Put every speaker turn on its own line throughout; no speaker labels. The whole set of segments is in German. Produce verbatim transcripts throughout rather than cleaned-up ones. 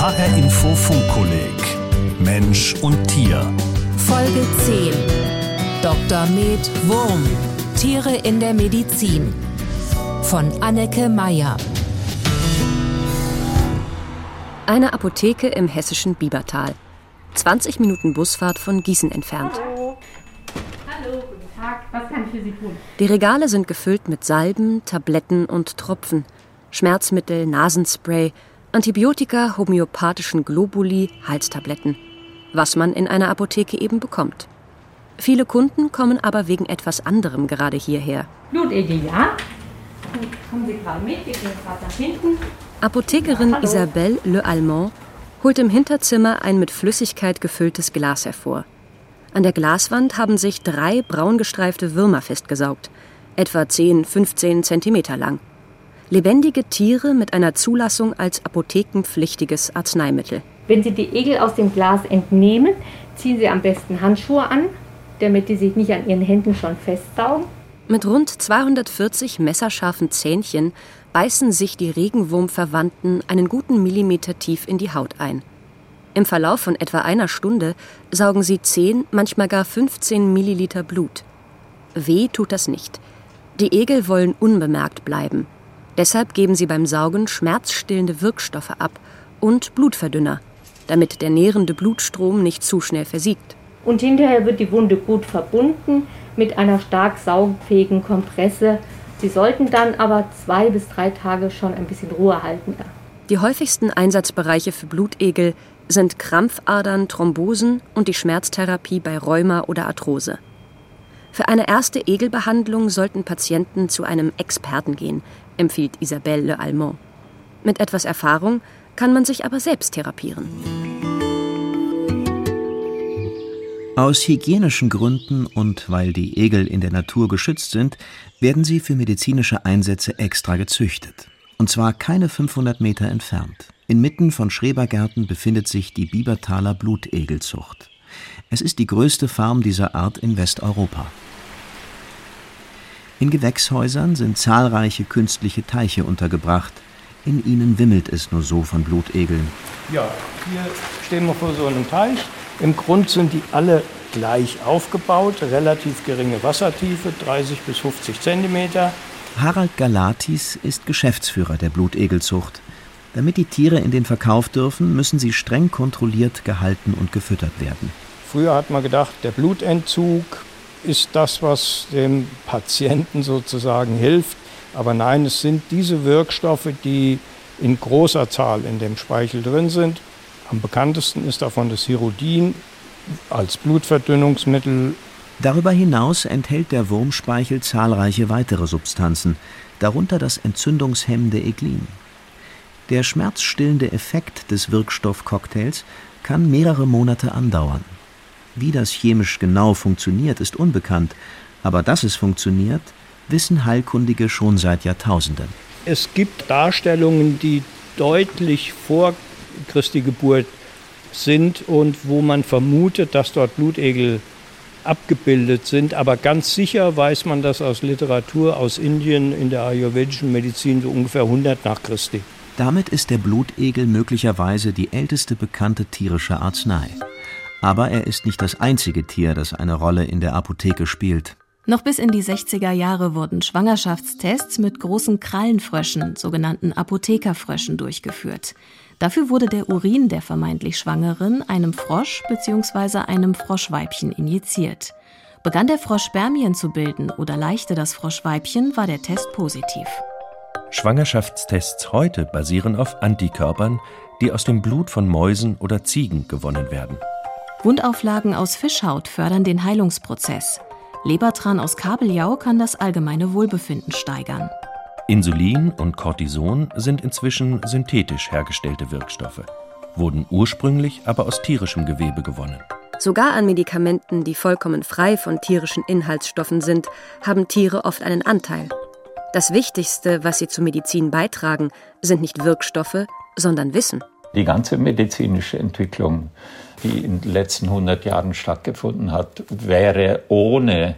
H R Info Funkkolleg Mensch und Tier.
Folge zehn. Doktor Med Wurm. Tiere in der Medizin. Von Anneke Meyer.
Eine Apotheke im hessischen Biebertal. zwanzig Minuten Busfahrt von Gießen entfernt.
Hallo. Hallo, guten Tag. Was kann ich für Sie tun?
Die Regale sind gefüllt mit Salben, Tabletten und Tropfen, Schmerzmittel, Nasenspray, Antibiotika, homöopathischen Globuli, Halstabletten. Was man in einer Apotheke eben bekommt. Viele Kunden kommen aber wegen etwas anderem gerade hierher.
Blutegel, ja? Kommen Sie gerade mit, wir gehen gerade nach hinten.
Apothekerin
Ja,
Isabelle Le Allemand holt im Hinterzimmer ein mit Flüssigkeit gefülltes Glas hervor. An der Glaswand haben sich drei braun gestreifte Würmer festgesaugt, etwa zehn, fünfzehn Zentimeter lang. Lebendige Tiere mit einer Zulassung als apothekenpflichtiges Arzneimittel.
Wenn Sie die Egel aus dem Glas entnehmen, ziehen Sie am besten Handschuhe an, damit die sich nicht an Ihren Händen schon festsaugen.
Mit rund zweihundertvierzig messerscharfen Zähnchen beißen sich die Regenwurmverwandten einen guten Millimeter tief in die Haut ein. Im Verlauf von etwa einer Stunde saugen sie zehn, manchmal gar fünfzehn Milliliter Blut. Weh tut das nicht. Die Egel wollen unbemerkt bleiben. Deshalb geben sie beim Saugen schmerzstillende Wirkstoffe ab und Blutverdünner, damit der nährende Blutstrom nicht zu schnell versiegt.
Und hinterher wird die Wunde gut verbunden mit einer stark saugfähigen Kompresse. Sie sollten dann aber zwei bis drei Tage schon ein bisschen Ruhe halten.
Die häufigsten Einsatzbereiche für Blutegel sind Krampfadern, Thrombosen und die Schmerztherapie bei Rheuma oder Arthrose. Für eine erste Egelbehandlung sollten Patienten zu einem Experten gehen, empfiehlt Isabelle Le Allemand. Mit etwas Erfahrung kann man sich aber selbst therapieren.
Aus hygienischen Gründen und weil die Egel in der Natur geschützt sind, werden sie für medizinische Einsätze extra gezüchtet. Und zwar keine fünfhundert Meter entfernt. Inmitten von Schrebergärten befindet sich die Biebertaler Blutegelzucht. Es ist die größte Farm dieser Art in Westeuropa. In Gewächshäusern sind zahlreiche künstliche Teiche untergebracht. In ihnen wimmelt es nur so von Blutegeln.
Ja, hier stehen wir vor so einem Teich. Im Grund sind die alle gleich aufgebaut, relativ geringe Wassertiefe, dreißig bis fünfzig Zentimeter.
Harald Galatis ist Geschäftsführer der Blutegelzucht. Damit die Tiere in den Verkauf dürfen, müssen sie streng kontrolliert gehalten und gefüttert werden.
Früher hat man gedacht, der Blutentzug ist das, was dem Patienten sozusagen hilft. Aber nein, es sind diese Wirkstoffe, die in großer Zahl in dem Speichel drin sind. Am bekanntesten ist davon das Hirudin als Blutverdünnungsmittel.
Darüber hinaus enthält der Wurmspeichel zahlreiche weitere Substanzen, darunter das entzündungshemmende Eglin. Der schmerzstillende Effekt des Wirkstoffcocktails kann mehrere Monate andauern. Wie das chemisch genau funktioniert, ist unbekannt, aber dass es funktioniert, wissen Heilkundige schon seit Jahrtausenden.
Es gibt Darstellungen, die deutlich vor Christi Geburt sind und wo man vermutet, dass dort Blutegel abgebildet sind. Aber ganz sicher weiß man das aus Literatur aus Indien in der ayurvedischen Medizin so ungefähr hundert nach Christi.
Damit ist der Blutegel möglicherweise die älteste bekannte tierische Arznei. Aber er ist nicht das einzige Tier, das eine Rolle in der Apotheke spielt.
Noch bis in die sechziger Jahre wurden Schwangerschaftstests mit großen Krallenfröschen, sogenannten Apothekerfröschen, durchgeführt. Dafür wurde der Urin der vermeintlich Schwangeren einem Frosch bzw. einem Froschweibchen injiziert. Begann der Frosch Spermien zu bilden oder laichte das Froschweibchen, war der Test positiv.
Schwangerschaftstests heute basieren auf Antikörpern, die aus dem Blut von Mäusen oder Ziegen gewonnen werden.
Wundauflagen aus Fischhaut fördern den Heilungsprozess. Lebertran aus Kabeljau kann das allgemeine Wohlbefinden steigern.
Insulin und Cortison sind inzwischen synthetisch hergestellte Wirkstoffe, wurden ursprünglich aber aus tierischem Gewebe gewonnen.
Sogar an Medikamenten, die vollkommen frei von tierischen Inhaltsstoffen sind, haben Tiere oft einen Anteil. Das Wichtigste, was sie zur Medizin beitragen, sind nicht Wirkstoffe, sondern Wissen.
Die ganze medizinische Entwicklung, die in den letzten hundert Jahren stattgefunden hat, wäre ohne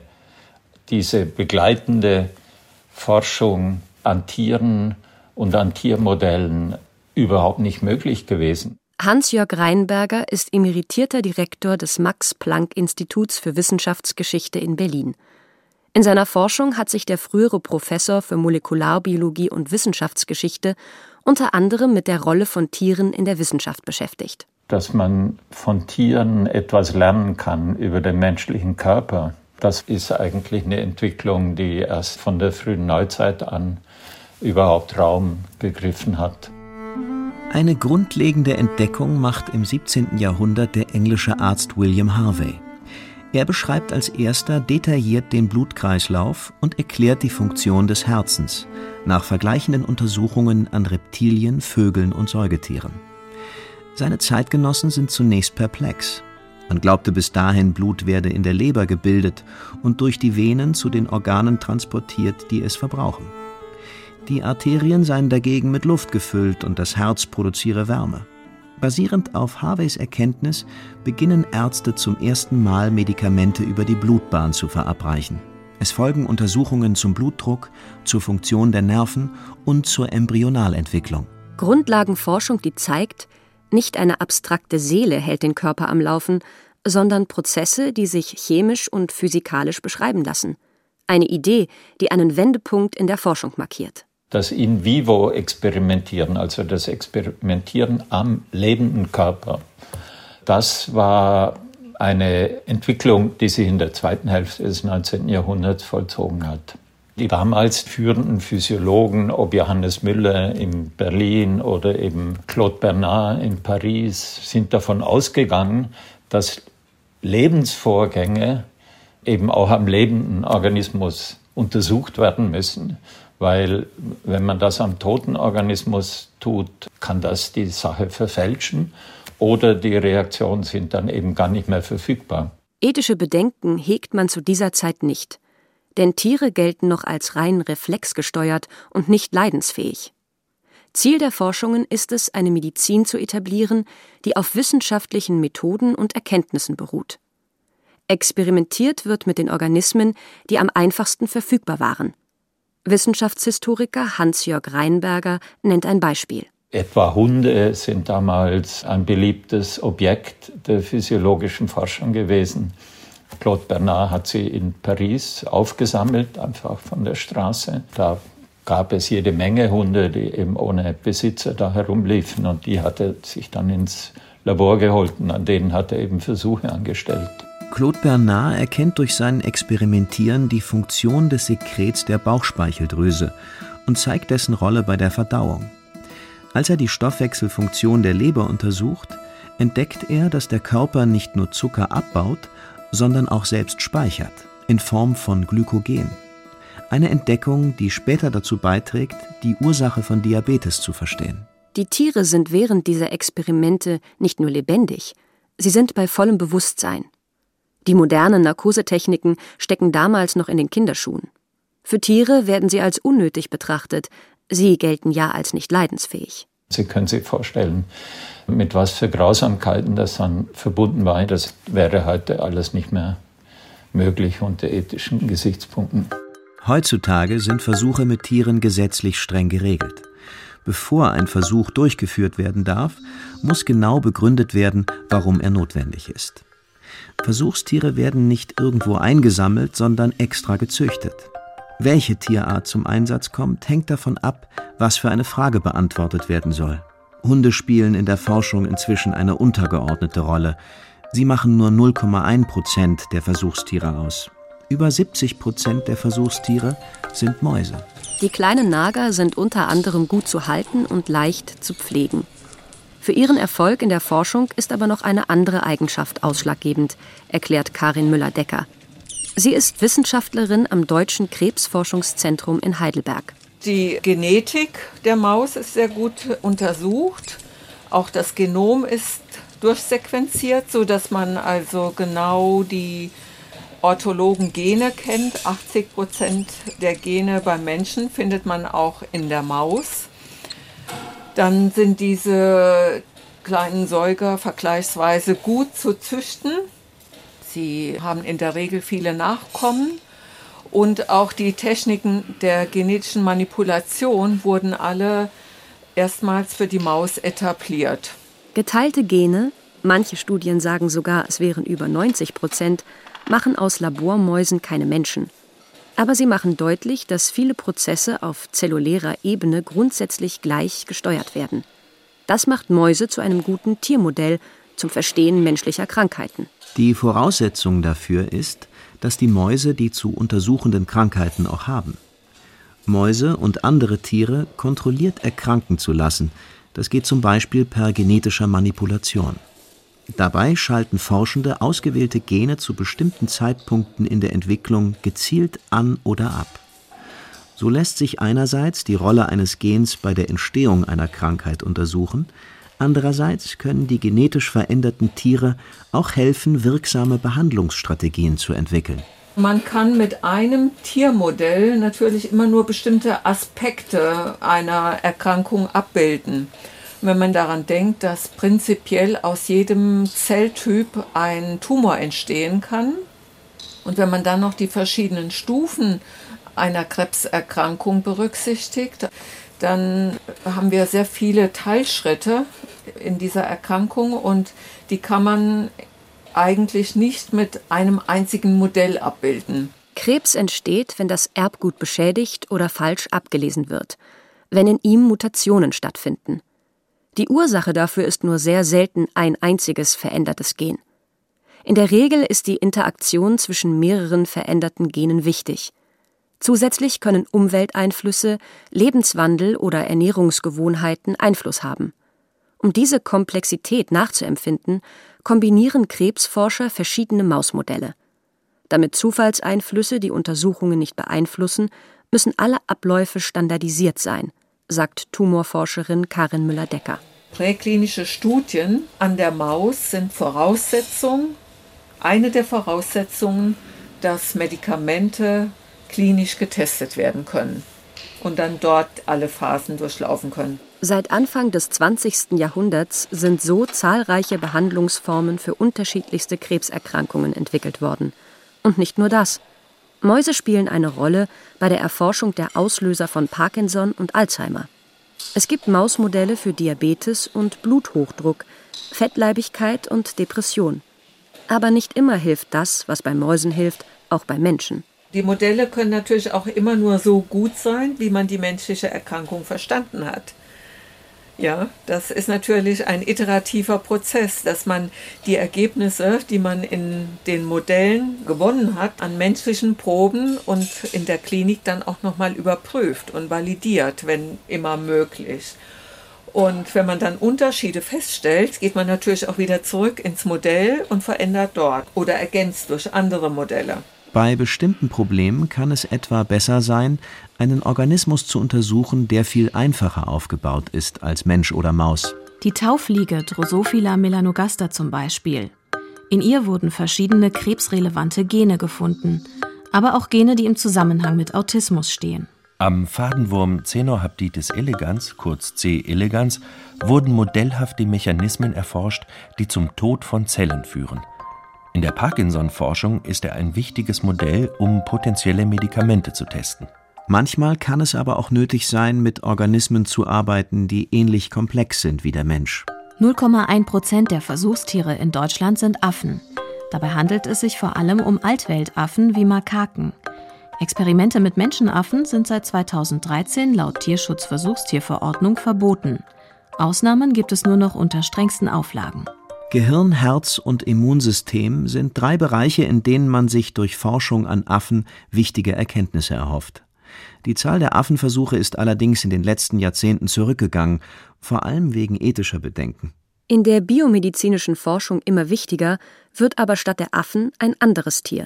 diese begleitende Forschung an Tieren und an Tiermodellen überhaupt nicht möglich gewesen.
Hans-Jörg Reinberger ist emeritierter Direktor des Max-Planck-Instituts für Wissenschaftsgeschichte in Berlin. In seiner Forschung hat sich der frühere Professor für Molekularbiologie und Wissenschaftsgeschichte unter anderem mit der Rolle von Tieren in der Wissenschaft beschäftigt.
Dass man von Tieren etwas lernen kann über den menschlichen Körper, das ist eigentlich eine Entwicklung, die erst von der frühen Neuzeit an überhaupt Raum begriffen hat.
Eine grundlegende Entdeckung macht im siebzehnten Jahrhundert der englische Arzt William Harvey. Er beschreibt als erster detailliert den Blutkreislauf und erklärt die Funktion des Herzens nach vergleichenden Untersuchungen an Reptilien, Vögeln und Säugetieren. Seine Zeitgenossen sind zunächst perplex. Man glaubte bis dahin, Blut werde in der Leber gebildet und durch die Venen zu den Organen transportiert, die es verbrauchen. Die Arterien seien dagegen mit Luft gefüllt und das Herz produziere Wärme. Basierend auf Harveys Erkenntnis beginnen Ärzte zum ersten Mal Medikamente über die Blutbahn zu verabreichen. Es folgen Untersuchungen zum Blutdruck, zur Funktion der Nerven und zur Embryonalentwicklung.
Grundlagenforschung, die zeigt, nicht eine abstrakte Seele hält den Körper am Laufen, sondern Prozesse, die sich chemisch und physikalisch beschreiben lassen. Eine Idee, die einen Wendepunkt in der Forschung markiert.
Das In-vivo-Experimentieren, also das Experimentieren am lebenden Körper, das war eine Entwicklung, die sich in der zweiten Hälfte des neunzehnten Jahrhunderts vollzogen hat. Die damals führenden Physiologen, ob Johannes Müller in Berlin oder eben Claude Bernard in Paris, sind davon ausgegangen, dass Lebensvorgänge eben auch am lebenden Organismus untersucht werden müssen. Weil wenn man das am toten Organismus tut, kann das die Sache verfälschen oder die Reaktionen sind dann eben gar nicht mehr verfügbar.
Ethische Bedenken hegt man zu dieser Zeit nicht. Denn Tiere gelten noch als rein reflexgesteuert und nicht leidensfähig. Ziel der Forschungen ist es, eine Medizin zu etablieren, die auf wissenschaftlichen Methoden und Erkenntnissen beruht. Experimentiert wird mit den Organismen, die am einfachsten verfügbar waren. Wissenschaftshistoriker Hans-Jörg Reinberger nennt ein Beispiel.
Etwa Hunde sind damals ein beliebtes Objekt der physiologischen Forschung gewesen. Claude Bernard hat sie in Paris aufgesammelt, einfach von der Straße. Da gab es jede Menge Hunde, die eben ohne Besitzer da herumliefen. Und die hat er sich dann ins Labor geholt und an denen hat er eben Versuche angestellt.
Claude Bernard erkennt durch sein Experimentieren die Funktion des Sekrets der Bauchspeicheldrüse und zeigt dessen Rolle bei der Verdauung. Als er die Stoffwechselfunktion der Leber untersucht, entdeckt er, dass der Körper nicht nur Zucker abbaut, sondern auch selbst speichert, in Form von Glykogen. Eine Entdeckung, die später dazu beiträgt, die Ursache von Diabetes zu verstehen.
Die Tiere sind während dieser Experimente nicht nur lebendig, sie sind bei vollem Bewusstsein. Die modernen Narkosetechniken stecken damals noch in den Kinderschuhen. Für Tiere werden sie als unnötig betrachtet, sie gelten ja als nicht leidensfähig.
Sie können sich vorstellen, mit was für Grausamkeiten das dann verbunden war. Das wäre heute alles nicht mehr möglich unter ethischen Gesichtspunkten.
Heutzutage sind Versuche mit Tieren gesetzlich streng geregelt. Bevor ein Versuch durchgeführt werden darf, muss genau begründet werden, warum er notwendig ist. Versuchstiere werden nicht irgendwo eingesammelt, sondern extra gezüchtet. Welche Tierart zum Einsatz kommt, hängt davon ab, was für eine Frage beantwortet werden soll. Hunde spielen in der Forschung inzwischen eine untergeordnete Rolle. Sie machen nur null Komma eins Prozent der Versuchstiere aus. Über siebzig Prozent der Versuchstiere sind Mäuse.
Die kleinen Nager sind unter anderem gut zu halten und leicht zu pflegen. Für ihren Erfolg in der Forschung ist aber noch eine andere Eigenschaft ausschlaggebend, erklärt Karin Müller-Decker. Sie ist Wissenschaftlerin am Deutschen Krebsforschungszentrum in Heidelberg.
Die Genetik der Maus ist sehr gut untersucht. Auch das Genom ist durchsequenziert, sodass man also genau die orthologen Gene kennt. achtzig Prozent der Gene beim Menschen findet man auch in der Maus. Dann sind diese kleinen Säuger vergleichsweise gut zu züchten. Sie haben in der Regel viele Nachkommen. Und auch die Techniken der genetischen Manipulation wurden alle erstmals für die Maus etabliert.
Geteilte Gene, manche Studien sagen sogar, es wären über neunzig Prozent, machen aus Labormäusen keine Menschen. Aber sie machen deutlich, dass viele Prozesse auf zellulärer Ebene grundsätzlich gleich gesteuert werden. Das macht Mäuse zu einem guten Tiermodell zum Verstehen menschlicher Krankheiten.
Die Voraussetzung dafür ist, dass die Mäuse die zu untersuchenden Krankheiten auch haben. Mäuse und andere Tiere kontrolliert erkranken zu lassen, das geht zum Beispiel per genetischer Manipulation. Dabei schalten Forschende ausgewählte Gene zu bestimmten Zeitpunkten in der Entwicklung gezielt an oder ab. So lässt sich einerseits die Rolle eines Gens bei der Entstehung einer Krankheit untersuchen, andererseits können die genetisch veränderten Tiere auch helfen, wirksame Behandlungsstrategien zu entwickeln.
Man kann mit einem Tiermodell natürlich immer nur bestimmte Aspekte einer Erkrankung abbilden. Wenn man daran denkt, dass prinzipiell aus jedem Zelltyp ein Tumor entstehen kann und wenn man dann noch die verschiedenen Stufen einer Krebserkrankung berücksichtigt, dann haben wir sehr viele Teilschritte in dieser Erkrankung und die kann man eigentlich nicht mit einem einzigen Modell abbilden.
Krebs entsteht, wenn das Erbgut beschädigt oder falsch abgelesen wird, wenn in ihm Mutationen stattfinden. Die Ursache dafür ist nur sehr selten ein einziges verändertes Gen. In der Regel ist die Interaktion zwischen mehreren veränderten Genen wichtig. Zusätzlich können Umwelteinflüsse, Lebenswandel oder Ernährungsgewohnheiten Einfluss haben. Um diese Komplexität nachzuempfinden, kombinieren Krebsforscher verschiedene Mausmodelle. Damit Zufallseinflüsse die Untersuchungen nicht beeinflussen, müssen alle Abläufe standardisiert sein, sagt Tumorforscherin Karin Müller-Decker.
Präklinische Studien an der Maus sind Voraussetzung, eine der Voraussetzungen, dass Medikamente klinisch getestet werden können und dann dort alle Phasen durchlaufen können.
Seit Anfang des zwanzigsten Jahrhunderts sind so zahlreiche Behandlungsformen für unterschiedlichste Krebserkrankungen entwickelt worden. Und nicht nur das. Mäuse spielen eine Rolle bei der Erforschung der Auslöser von Parkinson und Alzheimer. Es gibt Mausmodelle für Diabetes und Bluthochdruck, Fettleibigkeit und Depression. Aber nicht immer hilft das, was bei Mäusen hilft, auch bei Menschen.
Die Modelle können natürlich auch immer nur so gut sein, wie man die menschliche Erkrankung verstanden hat. Ja, das ist natürlich ein iterativer Prozess, dass man die Ergebnisse, die man in den Modellen gewonnen hat, an menschlichen Proben und in der Klinik dann auch nochmal überprüft und validiert, wenn immer möglich. Und wenn man dann Unterschiede feststellt, geht man natürlich auch wieder zurück ins Modell und verändert dort oder ergänzt durch andere Modelle.
Bei bestimmten Problemen kann es etwa besser sein, einen Organismus zu untersuchen, der viel einfacher aufgebaut ist als Mensch oder Maus.
Die Taufliege Drosophila melanogaster zum Beispiel. In ihr wurden verschiedene krebsrelevante Gene gefunden, aber auch Gene, die im Zusammenhang mit Autismus stehen.
Am Fadenwurm Caenorhabditis elegans, kurz C. elegans, wurden modellhaft die Mechanismen erforscht, die zum Tod von Zellen führen. In der Parkinson-Forschung ist er ein wichtiges Modell, um potenzielle Medikamente zu testen.
Manchmal kann es aber auch nötig sein, mit Organismen zu arbeiten, die ähnlich komplex sind wie der Mensch.
null Komma eins Prozent der Versuchstiere in Deutschland sind Affen. Dabei handelt es sich vor allem um Altweltaffen wie Makaken. Experimente mit Menschenaffen sind seit zweitausenddreizehn laut Tierschutzversuchstierverordnung verboten. Ausnahmen gibt es nur noch unter strengsten Auflagen.
Gehirn, Herz und Immunsystem sind drei Bereiche, in denen man sich durch Forschung an Affen wichtige Erkenntnisse erhofft. Die Zahl der Affenversuche ist allerdings in den letzten Jahrzehnten zurückgegangen, vor allem wegen ethischer Bedenken.
In der biomedizinischen Forschung immer wichtiger wird aber statt der Affen ein anderes Tier.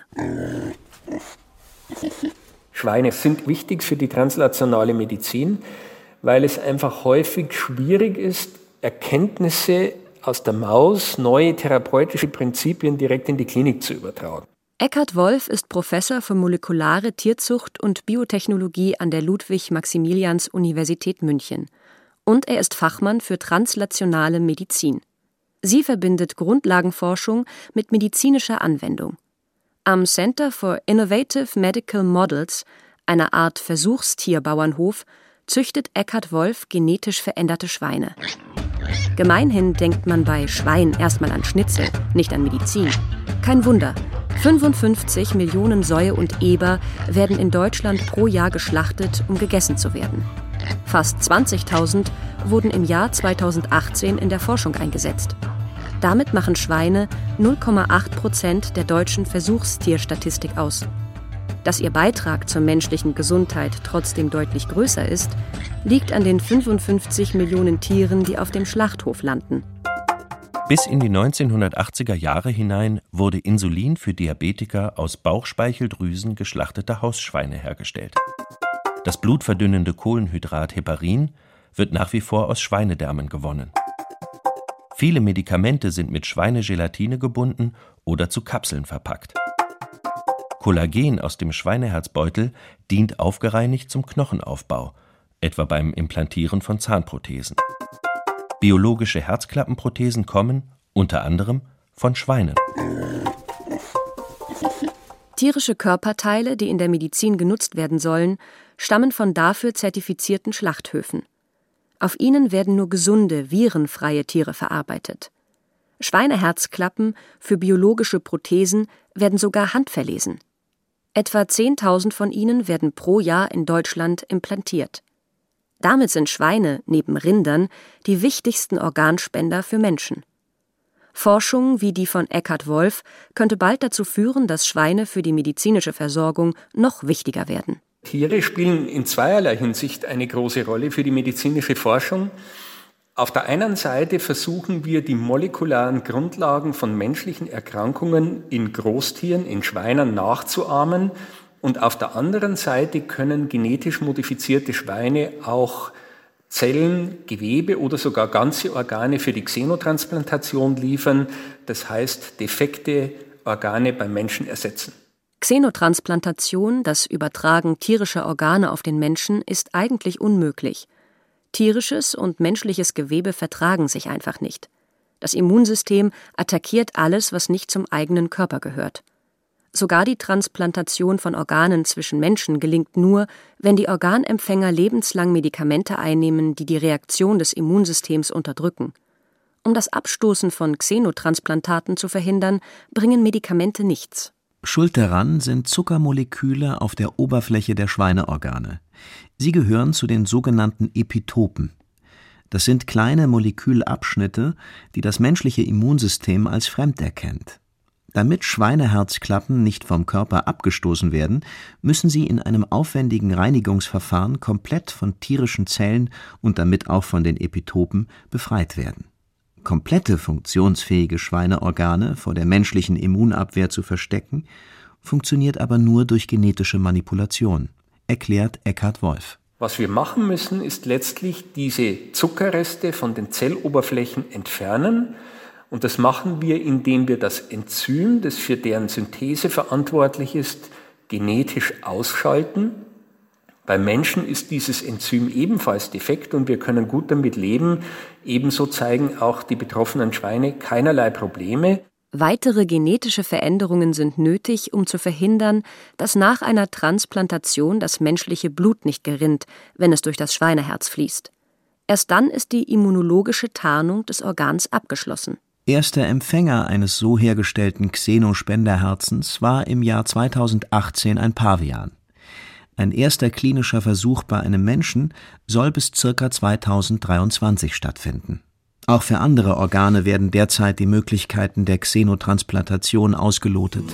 Schweine sind wichtig für die translationale Medizin, weil es einfach häufig schwierig ist, Erkenntnisse aus der Maus neue therapeutische Prinzipien direkt in die Klinik zu übertragen.
Eckhard Wolf ist Professor für molekulare Tierzucht und Biotechnologie an der Ludwig-Maximilians-Universität München. Und er ist Fachmann für translationale Medizin. Sie verbindet Grundlagenforschung mit medizinischer Anwendung. Am Center for Innovative Medical Models, einer Art Versuchstierbauernhof, züchtet Eckhard Wolf genetisch veränderte Schweine. Gemeinhin denkt man bei Schwein erstmal an Schnitzel, nicht an Medizin. Kein Wunder, fünfundfünfzig Millionen Säue und Eber werden in Deutschland pro Jahr geschlachtet, um gegessen zu werden. Fast zwanzigtausend wurden im Jahr zweitausendachtzehn in der Forschung eingesetzt. Damit machen Schweine null Komma acht Prozent der deutschen Versuchstierstatistik aus. Dass ihr Beitrag zur menschlichen Gesundheit trotzdem deutlich größer ist, liegt an den fünfundfünfzig Millionen Tieren, die auf dem Schlachthof landen.
Bis in die neunzehnhundertachtziger Jahre hinein wurde Insulin für Diabetiker aus Bauchspeicheldrüsen geschlachteter Hausschweine hergestellt. Das blutverdünnende Kohlenhydrat Heparin wird nach wie vor aus Schweinedärmen gewonnen. Viele Medikamente sind mit Schweinegelatine gebunden oder zu Kapseln verpackt. Kollagen aus dem Schweineherzbeutel dient aufgereinigt zum Knochenaufbau, etwa beim Implantieren von Zahnprothesen. Biologische Herzklappenprothesen kommen, unter anderem, von Schweinen.
Tierische Körperteile, die in der Medizin genutzt werden sollen, stammen von dafür zertifizierten Schlachthöfen. Auf ihnen werden nur gesunde, virenfreie Tiere verarbeitet. Schweineherzklappen für biologische Prothesen werden sogar handverlesen. Etwa zehntausend von ihnen werden pro Jahr in Deutschland implantiert. Damit sind Schweine, neben Rindern, die wichtigsten Organspender für Menschen. Forschung wie die von Eckhard Wolf könnte bald dazu führen, dass Schweine für die medizinische Versorgung noch wichtiger werden.
Tiere spielen in zweierlei Hinsicht eine große Rolle für die medizinische Forschung. Auf der einen Seite versuchen wir, die molekularen Grundlagen von menschlichen Erkrankungen in Großtieren, in Schweinen nachzuahmen. Und auf der anderen Seite können genetisch modifizierte Schweine auch Zellen, Gewebe oder sogar ganze Organe für die Xenotransplantation liefern. Das heißt, defekte Organe beim Menschen ersetzen.
Xenotransplantation, das Übertragen tierischer Organe auf den Menschen, ist eigentlich unmöglich. Tierisches und menschliches Gewebe vertragen sich einfach nicht. Das Immunsystem attackiert alles, was nicht zum eigenen Körper gehört. Sogar die Transplantation von Organen zwischen Menschen gelingt nur, wenn die Organempfänger lebenslang Medikamente einnehmen, die die Reaktion des Immunsystems unterdrücken. Um das Abstoßen von Xenotransplantaten zu verhindern, bringen Medikamente nichts.
Schuld daran sind Zuckermoleküle auf der Oberfläche der Schweineorgane. Sie gehören zu den sogenannten Epitopen. Das sind kleine Molekülabschnitte, die das menschliche Immunsystem als fremd erkennt. Damit Schweineherzklappen nicht vom Körper abgestoßen werden, müssen sie in einem aufwendigen Reinigungsverfahren komplett von tierischen Zellen und damit auch von den Epitopen befreit werden. Komplette funktionsfähige Schweineorgane vor der menschlichen Immunabwehr zu verstecken, funktioniert aber nur durch genetische Manipulation, erklärt Eckhard Wolf.
Was wir machen müssen, ist letztlich diese Zuckerreste von den Zelloberflächen entfernen. Und das machen wir, indem wir das Enzym, das für deren Synthese verantwortlich ist, genetisch ausschalten. Beim Menschen ist dieses Enzym ebenfalls defekt und wir können gut damit leben. Ebenso zeigen auch die betroffenen Schweine keinerlei Probleme.
Weitere genetische Veränderungen sind nötig, um zu verhindern, dass nach einer Transplantation das menschliche Blut nicht gerinnt, wenn es durch das Schweineherz fließt. Erst dann ist die immunologische Tarnung des Organs abgeschlossen.
Erster Empfänger eines so hergestellten Xenospenderherzens war im Jahr zweitausendachtzehn ein Pavian. Ein erster klinischer Versuch bei einem Menschen soll bis ca. zweitausenddreiundzwanzig stattfinden. Auch für andere Organe werden derzeit die Möglichkeiten der Xenotransplantation ausgelotet.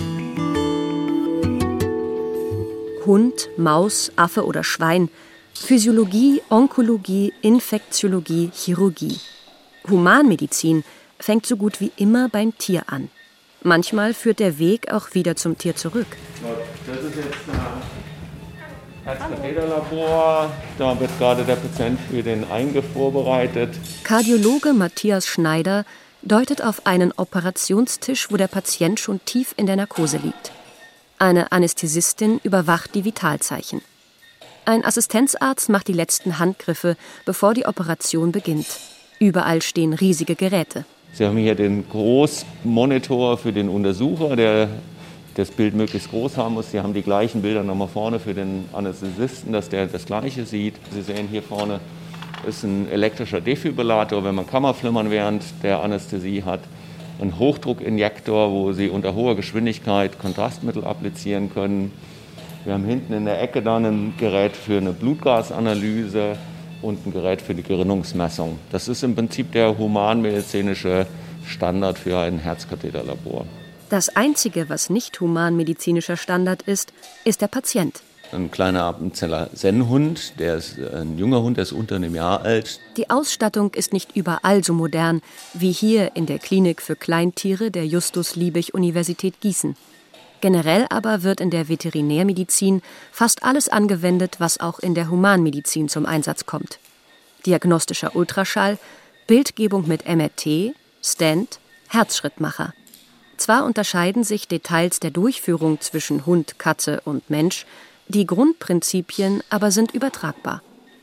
Hund, Maus, Affe oder Schwein, Physiologie, Onkologie, Infektiologie, Chirurgie. Humanmedizin fängt so gut wie immer beim Tier an. Manchmal führt der Weg auch wieder zum Tier zurück.
Das ist jetzt ein Herzkatheterlabor. Da wird gerade der Patient für den Eingriff vorbereitet.
Kardiologe Matthias Schneider deutet auf einen Operationstisch, wo der Patient schon tief in der Narkose liegt. Eine Anästhesistin überwacht die Vitalzeichen. Ein Assistenzarzt macht die letzten Handgriffe, bevor die Operation beginnt. Überall stehen riesige Geräte.
Sie haben hier den Großmonitor für den Untersucher, der das Bild möglichst groß haben muss. Sie haben die gleichen Bilder nochmal vorne für den Anästhesisten, dass der das Gleiche sieht. Sie sehen hier vorne ist ein elektrischer Defibrillator, wenn man Kammerflimmern während der Anästhesie hat. Ein Hochdruckinjektor, wo Sie unter hoher Geschwindigkeit Kontrastmittel applizieren können. Wir haben hinten in der Ecke dann ein Gerät für eine Blutgasanalyse und ein Gerät für die Gerinnungsmessung. Das ist im Prinzip der humanmedizinische Standard für ein Herzkatheterlabor.
Das Einzige, was nicht humanmedizinischer Standard ist, ist der Patient.
Ein kleiner Appenzeller Sennhund, der ist ein junger Hund, der ist unter einem Jahr alt.
Die Ausstattung ist nicht überall so modern wie hier in der Klinik für Kleintiere der Justus-Liebig-Universität Gießen. Generell aber wird in der Veterinärmedizin fast alles angewendet, was auch in der Humanmedizin zum Einsatz kommt. Diagnostischer Ultraschall, Bildgebung mit M R T, Stent, Herzschrittmacher. Zwar unterscheiden sich Details der Durchführung zwischen Hund, Katze und Mensch, die Grundprinzipien aber sind übertragbar.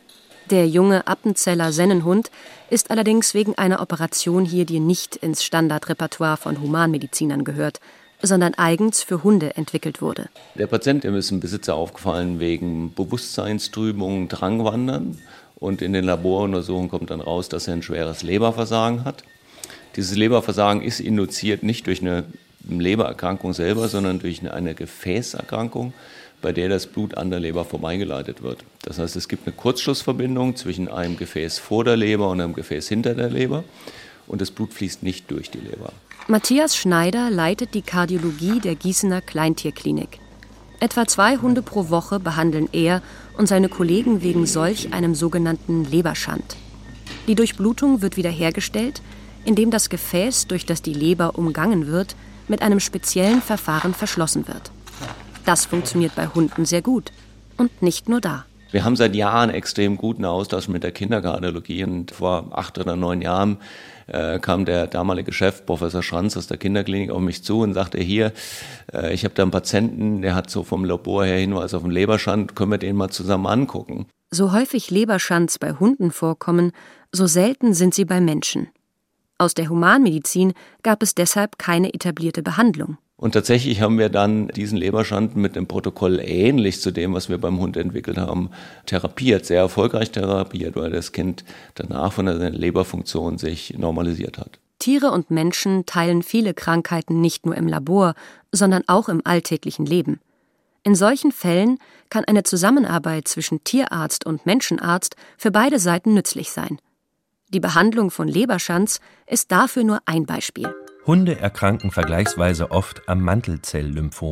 Der junge Appenzeller Sennenhund ist allerdings wegen einer Operation hier, die nicht ins Standardrepertoire von Humanmedizinern gehört, sondern eigens für Hunde entwickelt wurde.
Der Patient, dem ist dem Besitzer aufgefallen wegen Bewusstseinstrübungen, Drangwandern. Und in den Laboruntersuchungen kommt dann raus, dass er ein schweres Leberversagen hat. Dieses Leberversagen ist induziert nicht durch eine Lebererkrankung selber, sondern durch eine Gefäßerkrankung, bei der das Blut an der Leber vorbeigeleitet wird. Das heißt, es gibt eine Kurzschlussverbindung zwischen einem Gefäß vor der Leber und einem Gefäß hinter der Leber und das Blut fließt nicht durch die Leber.
Matthias Schneider leitet die Kardiologie der Gießener Kleintierklinik. Etwa zwei Hunde pro Woche behandeln er und seine Kollegen wegen solch einem sogenannten Leberschand. Die Durchblutung wird wiederhergestellt, indem das Gefäß, durch das die Leber umgangen wird, mit einem speziellen Verfahren verschlossen wird. Das funktioniert bei Hunden sehr gut. Und nicht nur da.
Wir haben seit Jahren extrem guten Austausch mit der Kinderkardiologie. Und vor acht oder neun Jahren äh, kam der damalige Chef, Professor Schranz aus der Kinderklinik, auf mich zu und sagte, hier, äh, ich habe da einen Patienten, der hat so vom Labor her Hinweis auf einen Leberschand, können wir den mal zusammen angucken?
So häufig Leberschands bei Hunden vorkommen, so selten sind sie bei Menschen. Aus der Humanmedizin gab es deshalb keine etablierte Behandlung.
Und tatsächlich haben wir dann diesen Leberschand mit dem Protokoll ähnlich zu dem, was wir beim Hund entwickelt haben, therapiert, sehr erfolgreich therapiert, weil das Kind danach von der Leberfunktion sich normalisiert hat.
Tiere und Menschen teilen viele Krankheiten nicht nur im Labor, sondern auch im alltäglichen Leben. In solchen Fällen kann eine Zusammenarbeit zwischen Tierarzt und Menschenarzt für beide Seiten nützlich sein. Die Behandlung von Leberschands ist dafür nur ein Beispiel.
Hunde erkranken vergleichsweise oft am Mantelzell-Lymphom.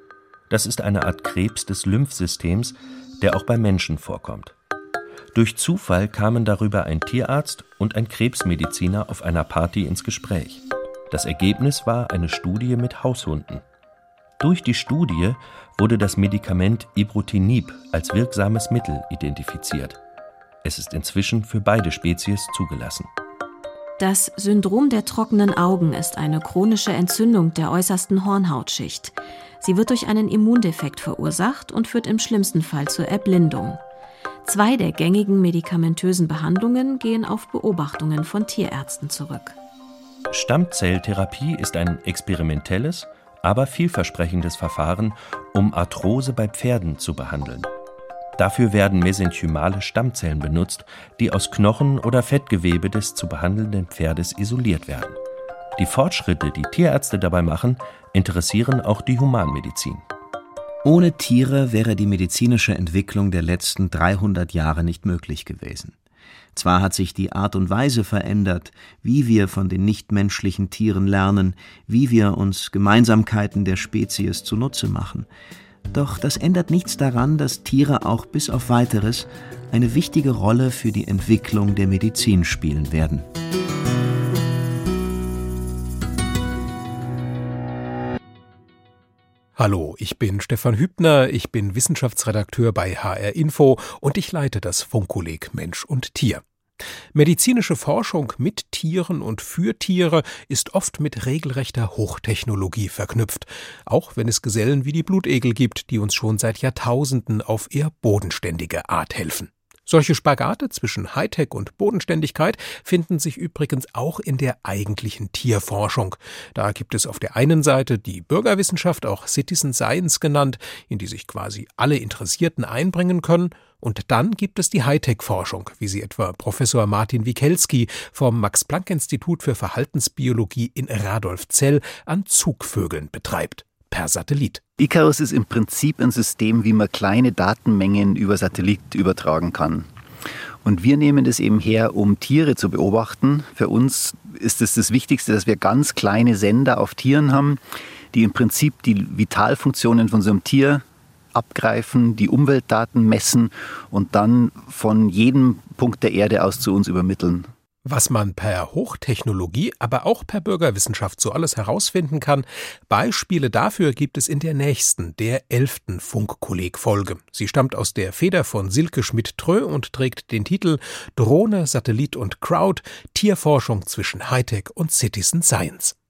Das ist eine Art Krebs des Lymphsystems, der auch bei Menschen vorkommt. Durch Zufall kamen darüber ein Tierarzt und ein Krebsmediziner auf einer Party ins Gespräch. Das Ergebnis war eine Studie mit Haushunden. Durch die Studie wurde das Medikament Ibrutinib als wirksames Mittel identifiziert. Es ist inzwischen für beide Spezies zugelassen.
Das Syndrom der trockenen Augen ist eine chronische Entzündung der äußersten Hornhautschicht. Sie wird durch einen Immundefekt verursacht und führt im schlimmsten Fall zur Erblindung. Zwei der gängigen medikamentösen Behandlungen gehen auf Beobachtungen von Tierärzten zurück.
Stammzelltherapie ist ein experimentelles, aber vielversprechendes Verfahren, um Arthrose bei Pferden zu behandeln. Dafür werden mesenchymale Stammzellen benutzt, die aus Knochen oder Fettgewebe des zu behandelnden Pferdes isoliert werden. Die Fortschritte, die Tierärzte dabei machen, interessieren auch die Humanmedizin.
Ohne Tiere wäre die medizinische Entwicklung der letzten dreihundert Jahre nicht möglich gewesen. Zwar hat sich die Art und Weise verändert, wie wir von den nichtmenschlichen Tieren lernen, wie wir uns Gemeinsamkeiten der Spezies zunutze machen. Doch das ändert nichts daran, dass Tiere auch bis auf Weiteres eine wichtige Rolle für die Entwicklung der Medizin spielen werden.
Hallo, ich bin Stefan Hübner, ich bin Wissenschaftsredakteur bei H R Info und ich leite das Funkkolleg Mensch und Tier. Medizinische Forschung mit Tieren und für Tiere ist oft mit regelrechter Hochtechnologie verknüpft, auch wenn es Gesellen wie die Blutegel gibt, die uns schon seit Jahrtausenden auf eher bodenständige Art helfen. Solche Spagate zwischen Hightech und Bodenständigkeit finden sich übrigens auch in der eigentlichen Tierforschung. Da gibt es auf der einen Seite die Bürgerwissenschaft, auch Citizen Science genannt, in die sich quasi alle Interessierten einbringen können, Und dann gibt es die Hightech-Forschung, wie sie etwa Professor Martin Wiekelski vom Max-Planck-Institut für Verhaltensbiologie in Radolfzell an Zugvögeln betreibt. Per Satellit.
Icarus ist im Prinzip ein System, wie man kleine Datenmengen über Satellit übertragen kann. Und wir nehmen das eben her, um Tiere zu beobachten. Für uns ist es das Wichtigste, dass wir ganz kleine Sender auf Tieren haben, die im Prinzip die Vitalfunktionen von so einem Tier abgreifen, die Umweltdaten messen und dann von jedem Punkt der Erde aus zu uns übermitteln.
Was man per Hochtechnologie, aber auch per Bürgerwissenschaft so alles herausfinden kann, Beispiele dafür gibt es in der nächsten, der elften Funkkolleg-Folge. Sie stammt aus der Feder von Silke Schmidt-Trö und trägt den Titel Drohne, Satellit und Crowd – Tierforschung zwischen Hightech und Citizen Science.